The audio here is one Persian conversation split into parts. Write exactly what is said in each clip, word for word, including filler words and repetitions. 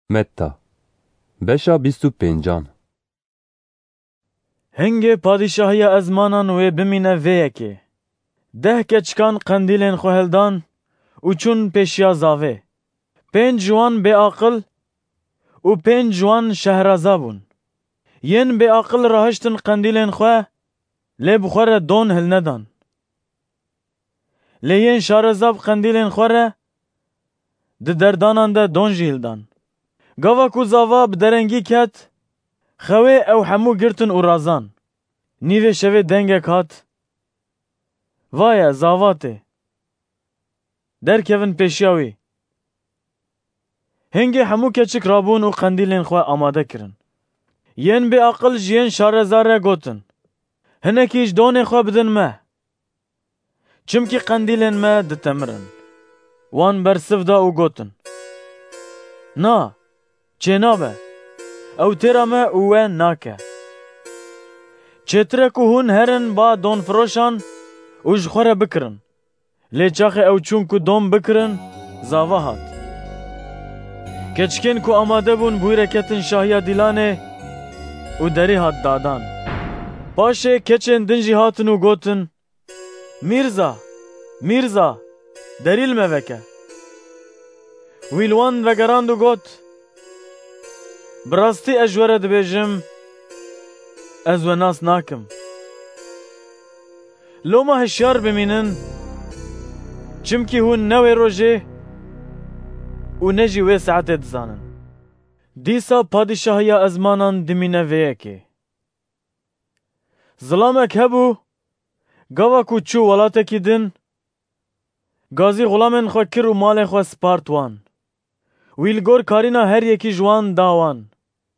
متا بشا بیست و پنجان. هنگه پادشاهی ازمانان و بمینه ویکی ده کچکان قندیلین خوهلدان و چون پیشیا زاوه پنج جوان به عقل و پنج جوان شهرازا بون. ین به عقل راهشتن قندیلین خواه لی بخوره دون هل ندان. لی ین شهرازاب قندیلین خوره ده دردانان ده دون جیلدان. گاوا کو زاوا بدرنگی کت خواه او همو گرتن و رازان. نیوه شوه دنگه کات وای زاواته در کون پیشیاوی. هنگه همو کچک رابون و قندیلین خواه آماده کرن. ین به عقل جین شارزاره گوتن هنکیش دون خواه بدن مه چمکی قندیلین مه دتمرن. وان برسف دا او گوتن نا چه نابه او تیرا مه اوه ناکه چتره که هون هرن با دون فروشان او جخوره بکرن لی چاخه او چون که دون بکرن زاوه هات. کچکین که آماده بون بوی رکتن شاهیا دیلانه او دری هات دادان. پاشه کچین دنجی هاتن و گوتن میرزا میرزا دریل موکه. ویلوان وگراند و گوت براستی اجوره دبیجم از و ناس ناکم. لوما هشیار بمینن چمکی هون نوی روژه و نجی وی ساعت دزانن. دیسا پادشاهی ازمانان دمینه ویکی ظلامک هبو گاوا کو چو ولاته کی دن گازی غلامن خو کر و مال خو سپارتوان ویلگور کارینا هر یکی جوان داوان.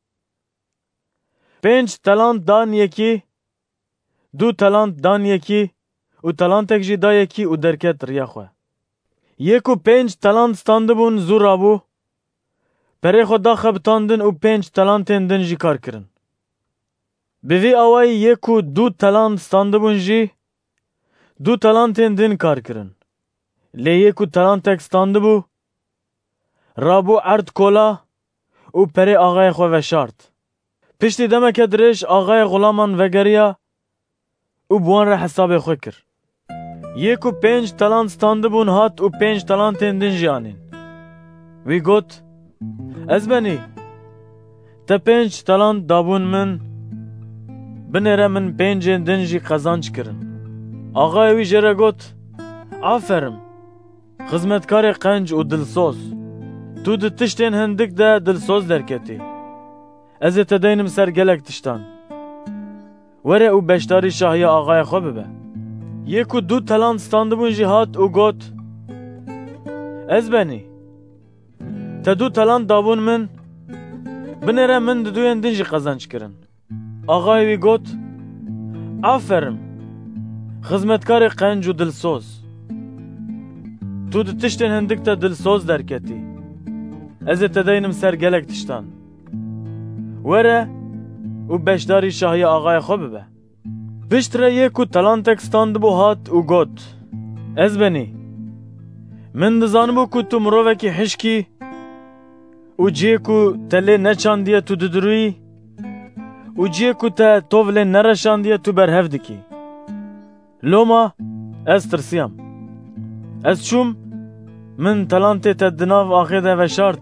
پنج تلانت دان یکی دو تلانت دان یکی و تلانتک جی دا یکی و درکت ریا خو. یکو پنج تلانت ستانده بون زور آبو پره خود دا خبتاندن و پنج تلانتین دن جی کار کرن. بوی آوائی یکو دو تلانت ستانده بون جی دو تلانتین دن کار کرن. لی یکو تلانتک ستانده بو رابو عرد کولا و پره آغای خو وشارت. پشتی دمک درش آغای غلامان وگریا و بوان را حساب خو کر. یکو پنج تلانت ستانده بون هات و پنج تلانتین دن جی آنین. وی گوت از بنی تا پنج تلانت دابون من بنره من پنج دن جی قزانچ کرن. آغای وی جره گوت آفرم خدمتکار قنج و دلسوز تو ده تشتین هندک ده دلسوز درکتی از تدینم سر گلک تشتان وره او بشتاری شاهی آغای خو ببه. یکو دو تلانت ستانده بون جی هات و گوت از بنی تا دو تلانت دابون من بنره من دو دوین دن جی قزانچ کرن. آغای وی گوت آفرم خدمتکار قنج و دلسوز تو ده تشتین هندک ده دلسوز درکتی از تدینم سر گلک تشتان وره او بشداری شاهی آغای خو ببه. پشتره یکو تلانتک ستاند بو هات و گوت از بنی من دزان بو که تو مروه کی حشکی و جیه کو تله نچاندیه تو ددروی و جیه کو تا توله نرشاندیه تو برهف دکی. لوما از ترسیم از چوم من تلانتی تا دناو آخه ده و شارت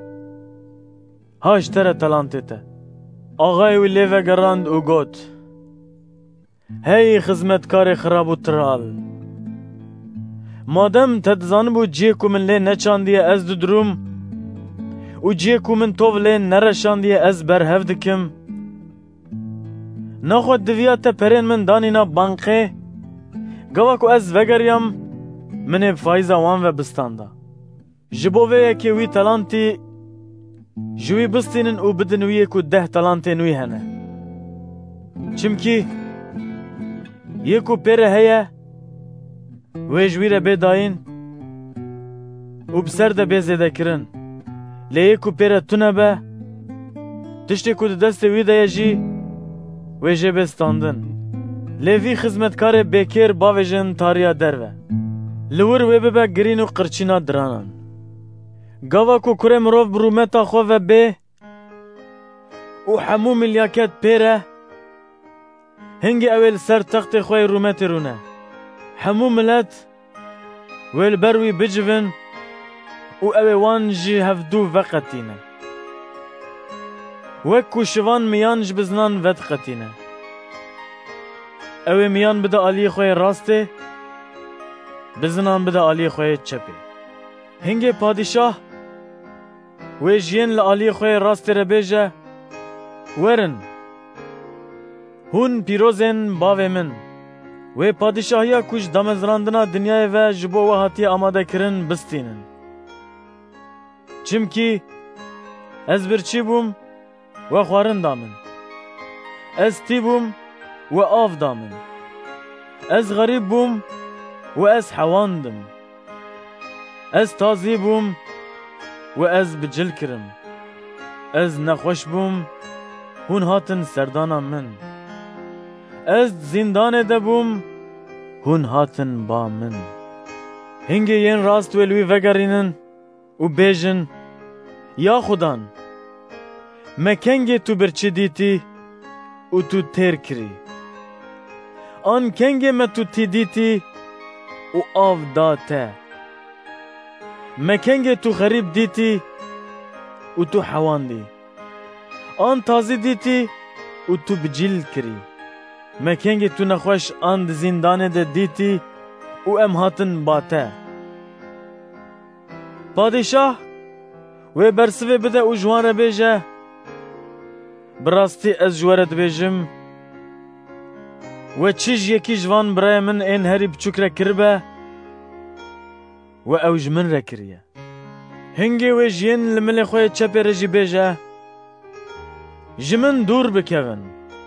هاش تره تلانتی تا. آغای وی لیوه گراند و گوت هی خدمتکار خراب و ترال مادم تدزان بو جیه کو من لی نچاندیه از دو دروم و جیه کو من توو لی نرشاندیه از برهف دکم نخود دویا تا پرین من دانینا بانقه گوا کو از وگریم من فایزا وان و بستاندا جبوه یکی وی تلانتی جوی بستینن و بدن وی یکو ده تلانتی نوی هنه چمکی یکو پیره هیا وی جوی را بیداین و بسر ده بیزیده کرن لی یکو پیره تونه به تشتی که دست وی ده جی وی جه بستاندن لی وی خدمتکار بیکر باویجن تاریا دروه لور وی ببه گرین و قرچینا درانان. گاوا کو کره مروف برومتا خو و بی و همو ملیاکت پیره هنگی اول سر تخت خوی رومت رونه همو ملت ویل بروی بجون و اوی وان جی هفدو وقتینه وکو شوان میان جبزنان ود قتینه اوی میان بده آلی خوی راسته بزنان بده آلی خوی چپه هنگی پادشاه وی جین لآلی خوی راسته رو بیجه ورن هون پیروزن باوی من وی پادشاهیا کش دامزراندنا دنیای و جبو و هاتی آماده کرن بستینن چمکی از برچی بوم و خوارن دامن از تی بوم و آف دامن از غریب بوم و از حواندم از تازی بوم و از بجل کرم از نخوش بوم هون هاتن سردانا من از زندان دبوم هون هاتن با من هنگی ین راست ولوی وگرینن و بیجن یا خودان مکنگی تو برچی دیتی و تو تیر کری آن کنگی ما تو تی دیتی و آف داته مکنگی تو خریب دیتی و تو حواندی آن تازی دیتی و تو بجیل کری مکنگی تو نخوش آن زندان ده دیتی و ام هاتن باته پادشاه و برسوه بده و جوان بیجه براستی از جوارت بیجم و چیج یکی جوان برای من این هری بچوک را کربه و اوج من را کریه هنگی و جین لمل خوی چپی رجی بیجه جمن دور بکون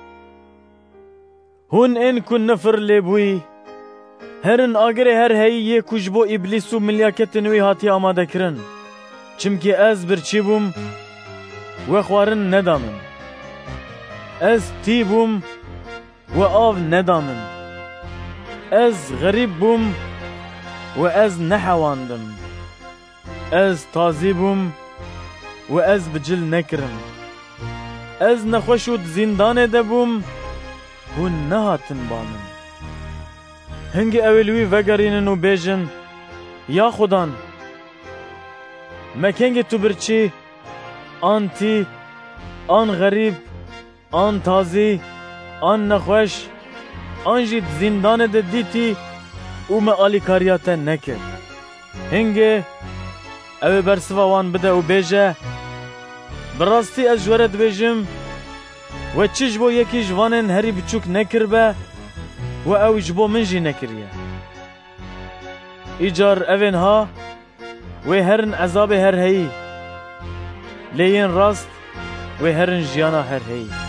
هون این کن نفر لیبوی هرن آگره هر هایی یه کجبو ابلیس و ملیاکت نوی هاتی آماده کرن چمکی از برچی بوم و خوارن ندامن از تی بوم و آو ندامن از غریب بوم و از نحواندم از تازی بوم و از بجل نکرم از نخوشود زندان دبوم هون نهاتن بامن هنگی اولوی وگرینن و بیجن یا خودان مکنگی تو برچی آن تی آن غریب آن تازی آن نخوش آن جید زندان ده دیتی او ما آلی کاریات نکر هنگی اوی برسوا وان بده و بیجه براستی از جورت بیجم و چیج بو یکی جوانن هری بچوک نکر به و او جبو منجی نکریه ایجار اوین ها و هرن عذاب هر هی لین راست و هرن جیانا هر هی